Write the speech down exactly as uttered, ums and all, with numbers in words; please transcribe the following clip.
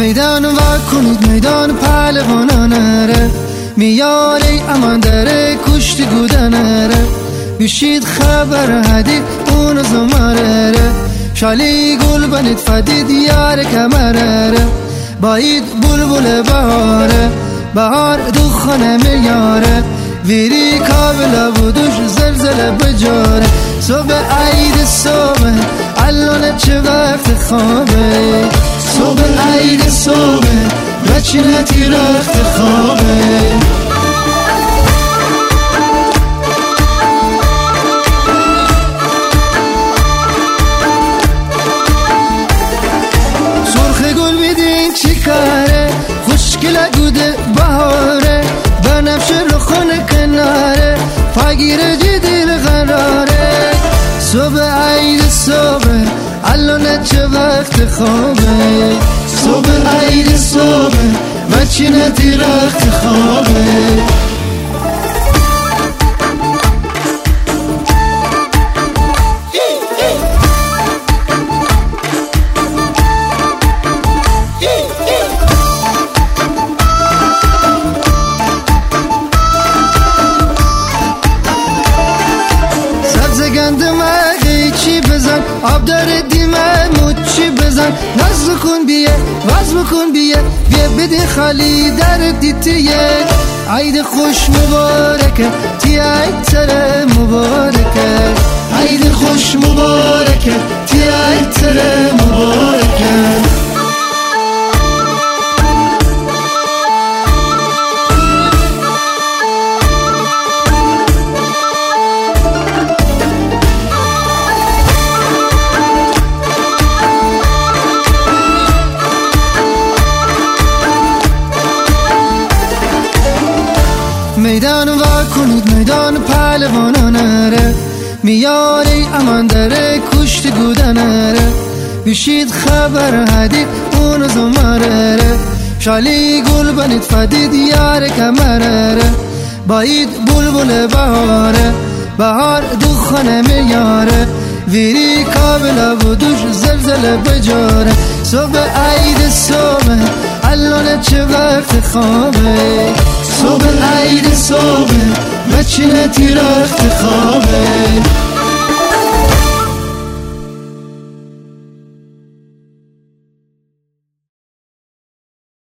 میدان وا کنید میدان پهلوانانه ره میاره امان داره کشتی گودنه ره بشید خبر هدی اون زماره ره شالی گل بنید فدید یار کمره ره باید بلبل بهاره بهار دخانه میاره ویری کابل بودوش زلزله بجاره صبح عید صبح الان چه وقت خوابه صبح عید صبح بچینتی رخت خوابه سرخ گل بیدین چی کاره خوشگل گوده بهاره بنفش رو خونه کناره فگیر جدیل قراره صبح عید صبح الان چه وقت خوابه صبح عید صبح بچینه درخت خوابه آب داره دیمه موچی بزن ناز بکن بیه واز بکن بیه بیه بده خالی در دیتیه عید خوش مبارکه تی عید سر مبارکه عید خوش مبارکه تی عید سر مبارکه میدان وا کنید میدان پهلوانانه ره میاری امان داره کشتی گودنه ره بشید خبر هدی اون زماره ره شالی گل بنید فدید یار کمره ره باید بلبل بهاره بهار دخانه میاره ویری کابل بودوش زلزله بجاره صبح عید صبح الان چه وقت خوابه صبح عید صبح بچینه تی رخت خوابه